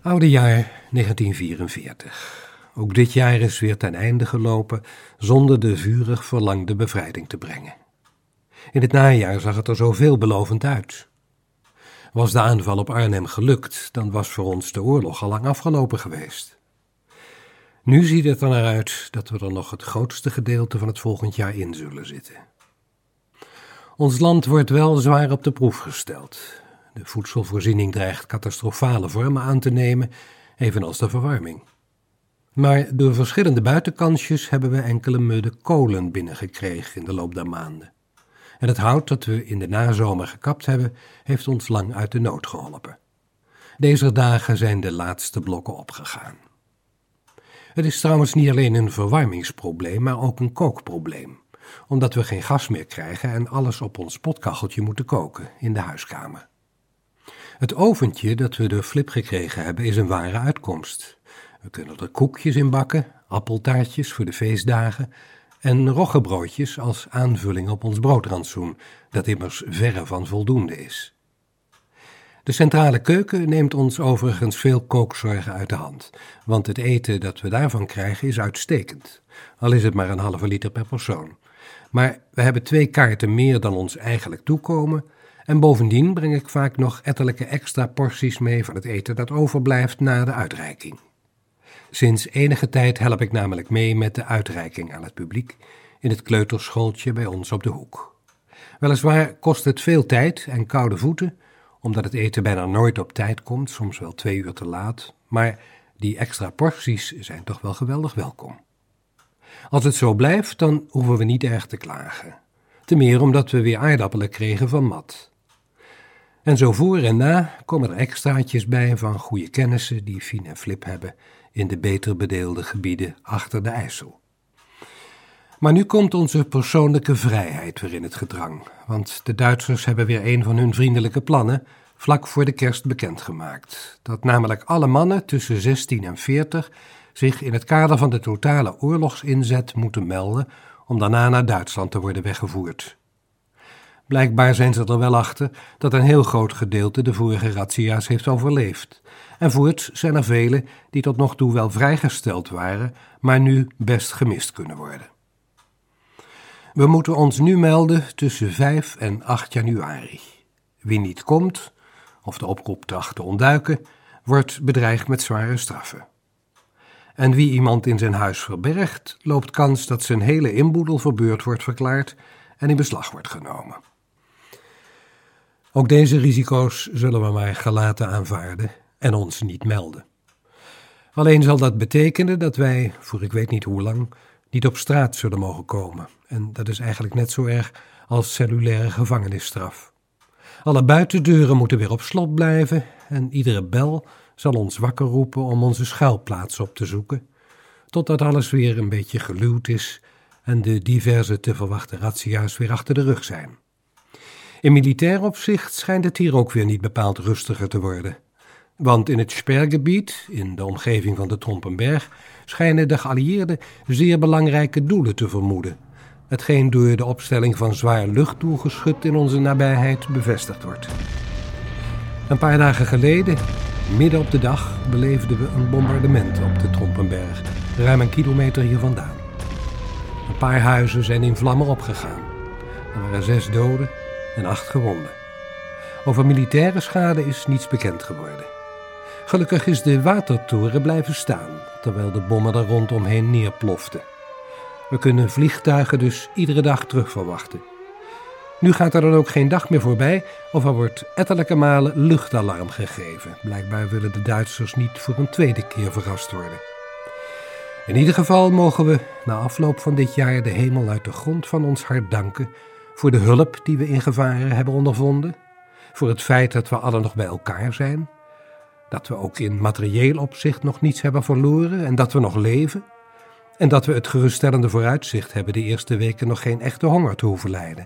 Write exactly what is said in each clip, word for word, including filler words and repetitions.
Oudejaar negentien vierenveertig. Ook dit jaar is weer ten einde gelopen zonder de vurig verlangde bevrijding te brengen. In het najaar zag het er zo veelbelovend uit. Was de aanval op Arnhem gelukt, dan was voor ons de oorlog al lang afgelopen geweest. Nu ziet het er naar uit dat we er nog het grootste gedeelte van het volgend jaar in zullen zitten. Ons land wordt wel zwaar op de proef gesteld. De voedselvoorziening dreigt catastrofale vormen aan te nemen, evenals de verwarming. Maar door verschillende buitenkansjes hebben we enkele mudden kolen binnengekregen in de loop der maanden. En het hout dat we in de nazomer gekapt hebben, heeft ons lang uit de nood geholpen. Deze dagen zijn de laatste blokken opgegaan. Het is trouwens niet alleen een verwarmingsprobleem, maar ook een kookprobleem. Omdat we geen gas meer krijgen en alles op ons potkacheltje moeten koken in de huiskamer. Het oventje dat we door Flip gekregen hebben is een ware uitkomst. We kunnen er koekjes in bakken, appeltaartjes voor de feestdagen en roggebroodjes als aanvulling op ons broodrantsoen, dat immers verre van voldoende is. De centrale keuken neemt ons overigens veel kookzorgen uit de hand, want het eten dat we daarvan krijgen is uitstekend, al is het maar een halve liter per persoon. Maar we hebben twee kaarten meer dan ons eigenlijk toekomen en bovendien breng ik vaak nog ettelijke extra porties mee van het eten dat overblijft na de uitreiking. Sinds enige tijd help ik namelijk mee met de uitreiking aan het publiek in het kleuterschooltje bij ons op de hoek. Weliswaar kost het veel tijd en koude voeten, omdat het eten bijna nooit op tijd komt, soms wel twee uur te laat, maar die extra porties zijn toch wel geweldig welkom. Als het zo blijft, dan hoeven we niet erg te klagen. Te meer omdat we weer aardappelen kregen van Mat. En zo voor en na komen er extraatjes bij van goede kennissen die Fien en Flip hebben in de beter bedeelde gebieden achter de IJssel. Maar nu komt onze persoonlijke vrijheid weer in het gedrang, want de Duitsers hebben weer een van hun vriendelijke plannen vlak voor de kerst bekendgemaakt. Dat namelijk alle mannen tussen zestien en veertig zich in het kader van de totale oorlogsinzet moeten melden om daarna naar Duitsland te worden weggevoerd. Blijkbaar zijn ze er wel achter dat een heel groot gedeelte de vorige razzia's heeft overleefd. En voorts zijn er velen die tot nog toe wel vrijgesteld waren, maar nu best gemist kunnen worden. We moeten ons nu melden tussen vijf en acht januari. Wie niet komt, of de oproep tracht te ontduiken, wordt bedreigd met zware straffen. En wie iemand in zijn huis verbergt, loopt kans dat zijn hele inboedel verbeurd wordt verklaard en in beslag wordt genomen. Ook deze risico's zullen we maar gelaten aanvaarden en ons niet melden. Alleen zal dat betekenen dat wij, voor ik weet niet hoe lang, niet op straat zullen mogen komen. En dat is eigenlijk net zo erg als cellulaire gevangenisstraf. Alle buitendeuren moeten weer op slot blijven en iedere bel zal ons wakker roepen om onze schuilplaats op te zoeken, totdat alles weer een beetje geluwd is en de diverse te verwachten razzia's weer achter de rug zijn. In militair opzicht schijnt het hier ook weer niet bepaald rustiger te worden. Want in het Sperrgebied, in de omgeving van de Trompenberg, schijnen de geallieerden zeer belangrijke doelen te vermoeden, hetgeen door de opstelling van zwaar luchtdoelgeschut in onze nabijheid bevestigd wordt. Een paar dagen geleden, midden op de dag, beleefden we een bombardement op de Trompenberg, ruim een kilometer hier vandaan. Een paar huizen zijn in vlammen opgegaan. Er waren zes doden en acht gewonden. Over militaire schade is niets bekend geworden. Gelukkig is de watertoren blijven staan, terwijl de bommen er rondomheen neerploften. We kunnen vliegtuigen dus iedere dag terug verwachten. Nu gaat er dan ook geen dag meer voorbij of er wordt ettelijke malen luchtalarm gegeven. Blijkbaar willen de Duitsers niet voor een tweede keer verrast worden. In ieder geval mogen we na afloop van dit jaar de hemel uit de grond van ons hart danken voor de hulp die we in gevaren hebben ondervonden, voor het feit dat we allen nog bij elkaar zijn, dat we ook in materieel opzicht nog niets hebben verloren en dat we nog leven, en dat we het geruststellende vooruitzicht hebben de eerste weken nog geen echte honger te hoeven lijden.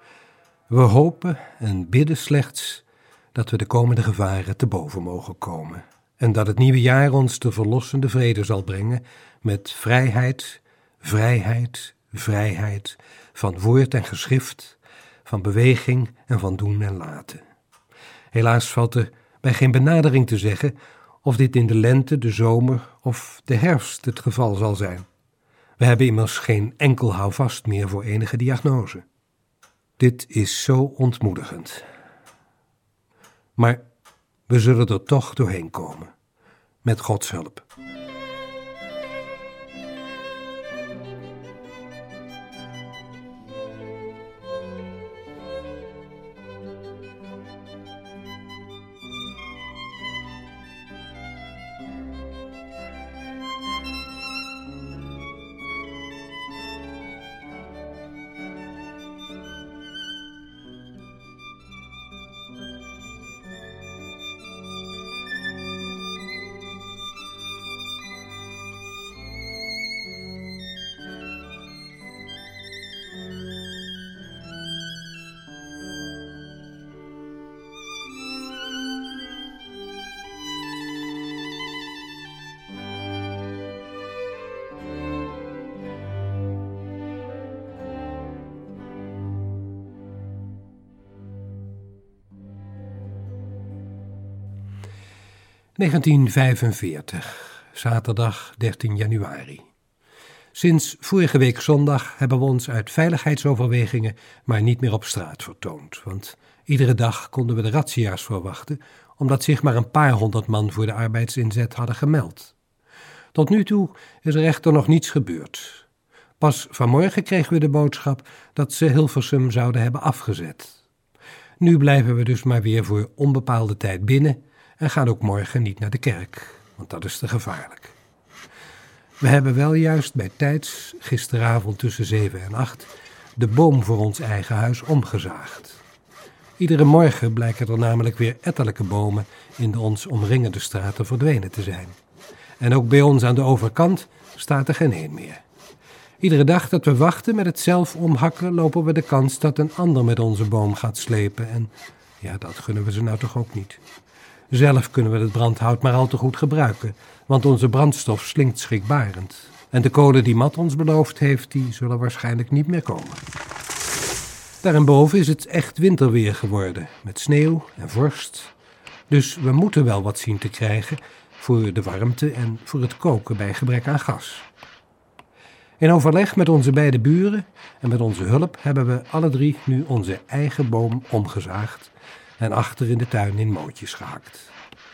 We hopen en bidden slechts dat we de komende gevaren te boven mogen komen en dat het nieuwe jaar ons de verlossende vrede zal brengen met vrijheid, vrijheid, vrijheid van woord en geschrift, van beweging en van doen en laten. Helaas valt er bij geen benadering te zeggen of dit in de lente, de zomer of de herfst het geval zal zijn. We hebben immers geen enkel houvast meer voor enige diagnose. Dit is zo ontmoedigend. Maar we zullen er toch doorheen komen, met Gods hulp. negentien vijfenveertig, zaterdag dertien januari. Sinds vorige week zondag hebben we ons uit veiligheidsoverwegingen maar niet meer op straat vertoond, want iedere dag konden we de razzia's verwachten, omdat zich maar een paar honderd man voor de arbeidsinzet hadden gemeld. Tot nu toe is er echter nog niets gebeurd. Pas vanmorgen kregen we de boodschap dat ze Hilversum zouden hebben afgezet. Nu blijven we dus maar weer voor onbepaalde tijd binnen en gaan ook morgen niet naar de kerk, want dat is te gevaarlijk. We hebben wel juist bij tijds, gisteravond tussen zeven en acht, de boom voor ons eigen huis omgezaagd. Iedere morgen blijken er namelijk weer ettelijke bomen in de ons omringende straten verdwenen te zijn. En ook bij ons aan de overkant staat er geen één meer. Iedere dag dat we wachten met het zelf omhakken, lopen we de kans dat een ander met onze boom gaat slepen. En ja, dat gunnen we ze nou toch ook niet. Zelf kunnen we het brandhout maar al te goed gebruiken, want onze brandstof slinkt schrikbarend. En de kolen die Mat ons beloofd heeft, die zullen waarschijnlijk niet meer komen. Daarboven is het echt winterweer geworden, met sneeuw en vorst. Dus we moeten wel wat zien te krijgen voor de warmte en voor het koken bij gebrek aan gas. In overleg met onze beide buren en met onze hulp hebben we alle drie nu onze eigen boom omgezaagd en achter in de tuin in mootjes gehakt.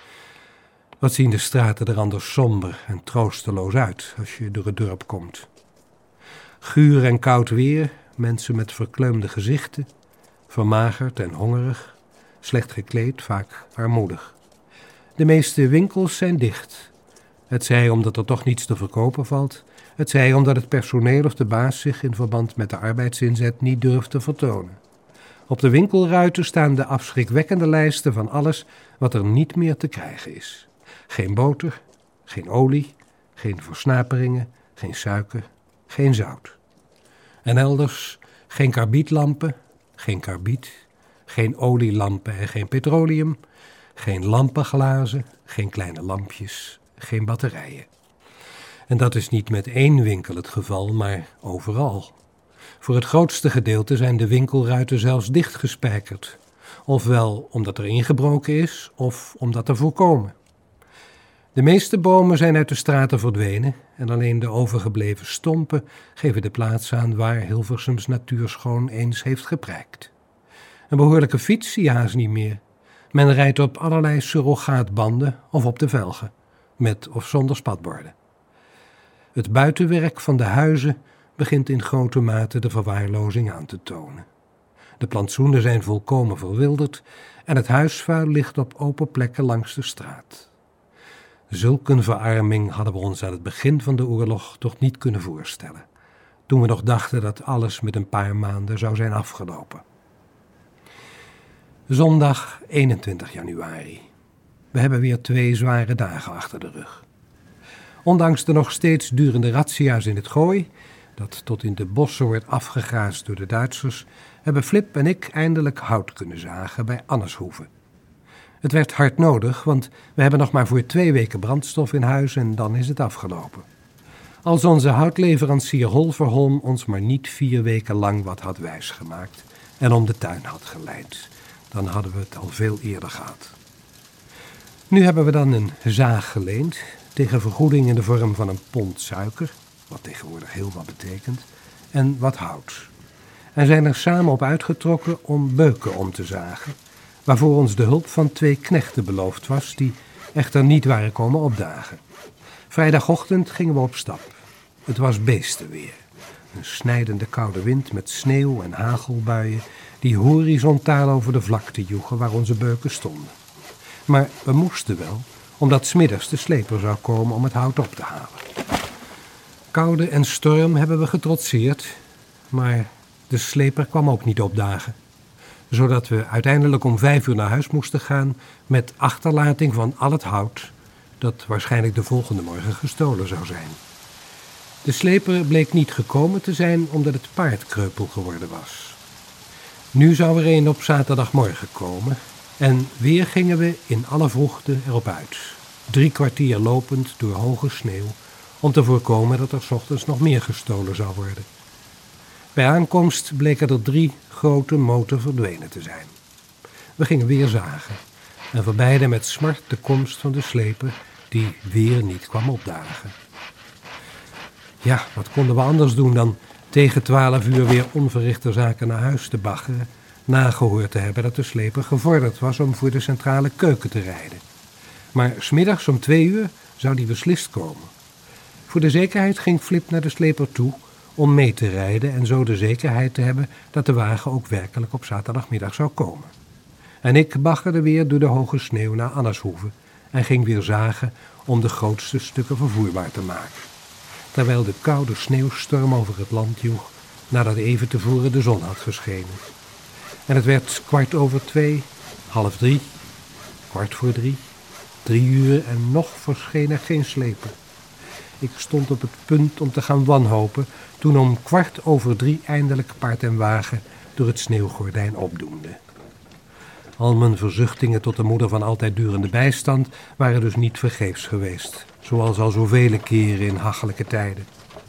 Wat zien de straten er anders somber en troosteloos uit als je door het dorp komt. Guur en koud weer, mensen met verkleumde gezichten, vermagerd en hongerig, slecht gekleed, vaak armoedig. De meeste winkels zijn dicht. Het zij omdat er toch niets te verkopen valt, het zij omdat het personeel of de baas zich in verband met de arbeidsinzet niet durft te vertonen. Op de winkelruiten staan de afschrikwekkende lijsten van alles wat er niet meer te krijgen is. Geen boter, geen olie, geen versnaperingen, geen suiker, geen zout. En elders geen karbietlampen, geen karbiet, geen olielampen en geen petroleum, geen lampenglazen, geen kleine lampjes, geen batterijen. En dat is niet met één winkel het geval, maar overal. Voor het grootste gedeelte zijn de winkelruiten zelfs dichtgespijkerd. Ofwel omdat er ingebroken is, of omdat er voorkomen. De meeste bomen zijn uit de straten verdwenen en alleen de overgebleven stompen geven de plaats aan waar Hilversums natuurschoon eens heeft geprijkt. Een behoorlijke fiets zie je haast niet meer. Men rijdt op allerlei surrogaatbanden of op de velgen, met of zonder spatborden. Het buitenwerk van de huizen begint in grote mate de verwaarlozing aan te tonen. De plantsoenen zijn volkomen verwilderd en het huisvuil ligt op open plekken langs de straat. Zulk een verarming hadden we ons aan het begin van de oorlog toch niet kunnen voorstellen, toen we nog dachten dat alles met een paar maanden zou zijn afgelopen. Zondag eenentwintig januari. We hebben weer twee zware dagen achter de rug. Ondanks de nog steeds durende razzia's in het Gooi, dat tot in de bossen wordt afgegraasd door de Duitsers, hebben Flip en ik eindelijk hout kunnen zagen bij Annershoeve. Het werd hard nodig, want we hebben nog maar voor twee weken brandstof in huis en dan is het afgelopen. Als onze houtleverancier Holverholm ons maar niet vier weken lang wat had wijsgemaakt en om de tuin had geleid, dan hadden we het al veel eerder gehad. Nu hebben we dan een zaag geleend, tegen vergoeding in de vorm van een pond suiker, wat tegenwoordig heel wat betekent, en wat hout. En zijn er samen op uitgetrokken om beuken om te zagen, waarvoor ons de hulp van twee knechten beloofd was, die echter niet waren komen opdagen. Vrijdagochtend gingen we op stap. Het was beestenweer. Een snijdende koude wind met sneeuw en hagelbuien die horizontaal over de vlakte joegen waar onze beuken stonden. Maar we moesten wel, omdat 's middags de sleper zou komen om het hout op te halen. Koude en storm hebben we getrotseerd, maar de sleper kwam ook niet opdagen, zodat we uiteindelijk om vijf uur naar huis moesten gaan met achterlating van al het hout dat waarschijnlijk de volgende morgen gestolen zou zijn. De sleper bleek niet gekomen te zijn omdat het paard kreupel geworden was. Nu zou er een op zaterdagmorgen komen en weer gingen we in alle vroegte erop uit. Drie kwartier lopend door hoge sneeuw om te voorkomen dat er 's ochtends nog meer gestolen zou worden. Bij aankomst bleken er drie grote moten verdwenen te zijn. We gingen weer zagen en verbeidden met smart de komst van de sleper die weer niet kwam opdagen. Ja, wat konden we anders doen dan tegen twaalf uur weer onverrichte zaken naar huis te baggeren, nagehoord te hebben dat de sleper gevorderd was om voor de centrale keuken te rijden. Maar 's middags om twee uur zou die beslist komen. Voor de zekerheid ging Flip naar de sleper toe om mee te rijden en zo de zekerheid te hebben dat de wagen ook werkelijk op zaterdagmiddag zou komen. En ik baggerde weer door de hoge sneeuw naar Annershoeve en ging weer zagen om de grootste stukken vervoerbaar te maken. Terwijl de koude sneeuwstorm over het land joeg nadat even tevoren de zon had geschenen. En het werd kwart over twee, half drie, kwart voor drie, drie uur en nog verscheen er geen sleper. Ik stond op het punt om te gaan wanhopen toen om kwart over drie eindelijk paard en wagen door het sneeuwgordijn opdoemden. Al mijn verzuchtingen tot de moeder van altijd durende bijstand waren dus niet vergeefs geweest, zoals al zoveel keren in hachelijke tijden.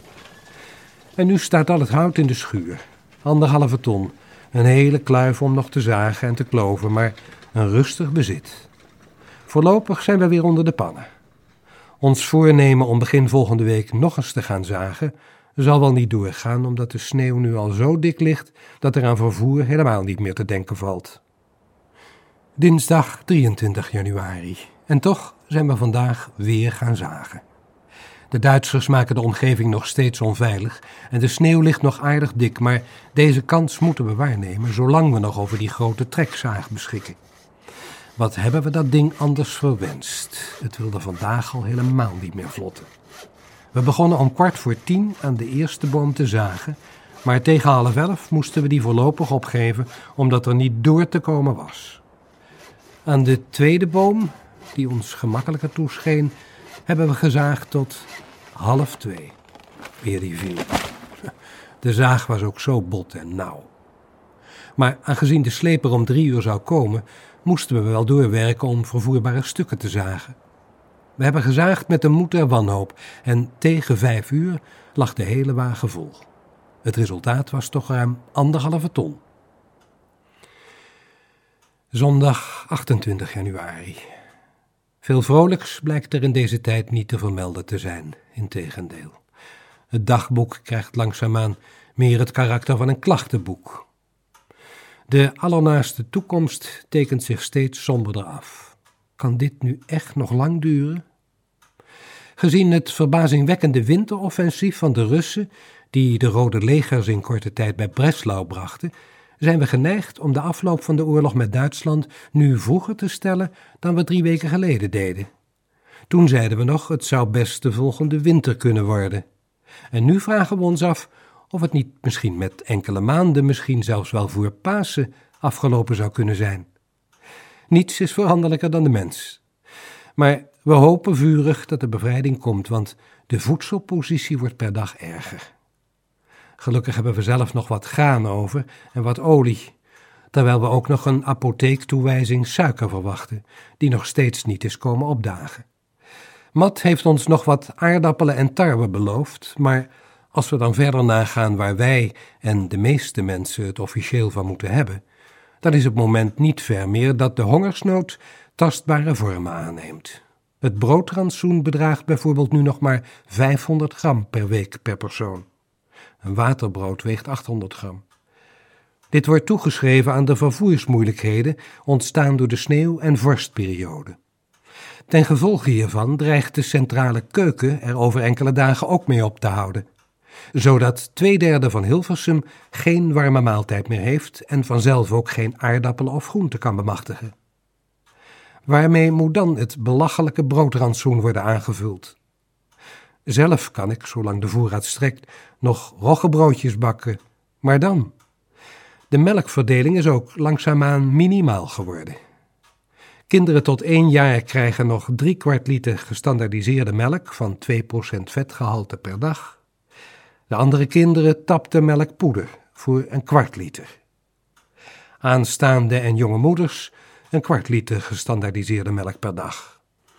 En nu staat al het hout in de schuur, anderhalve ton, een hele kluif om nog te zagen en te kloven, maar een rustig bezit. Voorlopig zijn we weer onder de pannen. Ons voornemen om begin volgende week nog eens te gaan zagen zal wel niet doorgaan, omdat de sneeuw nu al zo dik ligt dat er aan vervoer helemaal niet meer te denken valt. Dinsdag drieëntwintig januari. En toch zijn we vandaag weer gaan zagen. De Duitsers maken de omgeving nog steeds onveilig en de sneeuw ligt nog aardig dik, maar deze kans moeten we waarnemen zolang we nog over die grote trekzaag beschikken. Wat hebben we dat ding anders verwenst? Het wilde vandaag al helemaal niet meer vlotten. We begonnen om kwart voor tien aan de eerste boom te zagen, maar tegen half elf moesten we die voorlopig opgeven omdat er niet door te komen was. Aan de tweede boom, die ons gemakkelijker toescheen, hebben we gezaagd tot half twee. Weer die viel. De zaag was ook zo bot en nauw. Maar aangezien de sleper om drie uur zou komen, moesten we wel doorwerken om vervoerbare stukken te zagen. We hebben gezaagd met de moed en wanhoop en tegen vijf uur lag de hele wagen vol. Het resultaat was toch ruim anderhalve ton. Zondag achtentwintig januari. Veel vrolijks blijkt er in deze tijd niet te vermelden te zijn, integendeel. Het dagboek krijgt langzaamaan meer het karakter van een klachtenboek. De allernaaste toekomst tekent zich steeds somberder af. Kan dit nu echt nog lang duren? Gezien het verbazingwekkende winteroffensief van de Russen, die de Rode Legers in korte tijd bij Breslau brachten, zijn we geneigd om de afloop van de oorlog met Duitsland nu vroeger te stellen dan we drie weken geleden deden. Toen zeiden we nog, het zou best de volgende winter kunnen worden. En nu vragen we ons af of het niet misschien met enkele maanden, misschien zelfs wel voor Pasen, afgelopen zou kunnen zijn. Niets is veranderlijker dan de mens. Maar we hopen vurig dat de bevrijding komt, want de voedselpositie wordt per dag erger. Gelukkig hebben we zelf nog wat graan over en wat olie, terwijl we ook nog een apotheektoewijzing suiker verwachten, die nog steeds niet is komen opdagen. Mat heeft ons nog wat aardappelen en tarwe beloofd, maar als we dan verder nagaan waar wij en de meeste mensen het officieel van moeten hebben, dan is het moment niet ver meer dat de hongersnood tastbare vormen aanneemt. Het broodrantsoen bedraagt bijvoorbeeld nu nog maar vijfhonderd gram per week per persoon. Een waterbrood weegt achthonderd gram. Dit wordt toegeschreven aan de vervoersmoeilijkheden ontstaan door de sneeuw- en vorstperiode. Ten gevolge hiervan dreigt de centrale keuken er over enkele dagen ook mee op te houden, zodat twee derde van Hilversum geen warme maaltijd meer heeft en vanzelf ook geen aardappelen of groente kan bemachtigen. Waarmee moet dan het belachelijke broodrantsoen worden aangevuld? Zelf kan ik, zolang de voorraad strekt, nog roggebroodjes bakken, maar dan? De melkverdeling is ook langzaamaan minimaal geworden. Kinderen tot één jaar krijgen nog drie kwart liter gestandaardiseerde melk van twee procent vetgehalte per dag. De andere kinderen tapten melkpoeder voor een kwart liter. Aanstaande en jonge moeders een kwart liter gestandaardiseerde melk per dag.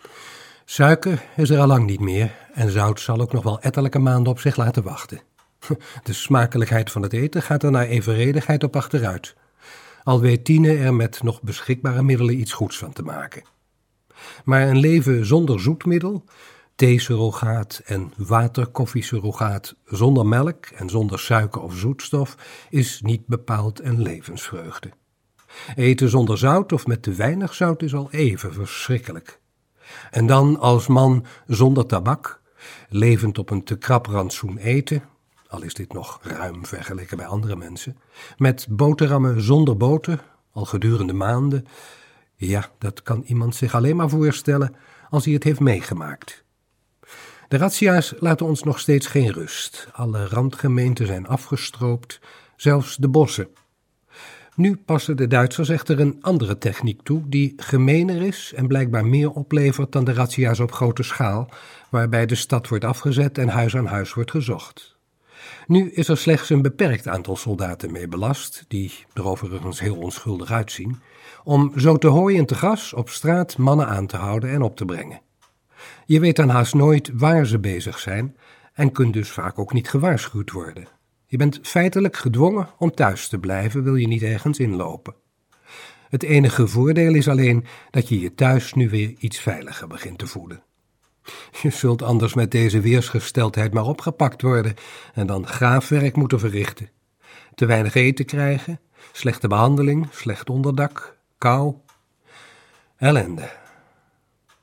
Suiker is er al lang niet meer en zout zal ook nog wel ettelijke maanden op zich laten wachten. De smakelijkheid van het eten gaat er naar evenredigheid op achteruit. Al weet Tine er met nog beschikbare middelen iets goeds van te maken. Maar een leven zonder zoetmiddel, theesurrogaat en waterkoffiesurrogaat, zonder melk en zonder suiker of zoetstof, is niet bepaald een levensvreugde. Eten zonder zout of met te weinig zout is al even verschrikkelijk. En dan als man zonder tabak, levend op een te krap rantsoen eten, al is dit nog ruim vergeleken bij andere mensen, met boterhammen zonder boter, al gedurende maanden. Ja, dat kan iemand zich alleen maar voorstellen als hij het heeft meegemaakt. De razzia's laten ons nog steeds geen rust. Alle randgemeenten zijn afgestroopt, zelfs de bossen. Nu passen de Duitsers echter een andere techniek toe die gemener is en blijkbaar meer oplevert dan de razzia's op grote schaal, waarbij de stad wordt afgezet en huis aan huis wordt gezocht. Nu is er slechts een beperkt aantal soldaten mee belast, die er overigens heel onschuldig uitzien, om zo te hooi en te gras op straat mannen aan te houden en op te brengen. Je weet dan haast nooit waar ze bezig zijn en kunt dus vaak ook niet gewaarschuwd worden. Je bent feitelijk gedwongen om thuis te blijven, wil je niet ergens inlopen. Het enige voordeel is alleen dat je je thuis nu weer iets veiliger begint te voelen. Je zult anders met deze weersgesteldheid maar opgepakt worden en dan graafwerk moeten verrichten. Te weinig eten krijgen, slechte behandeling, slecht onderdak, kou. Ellende.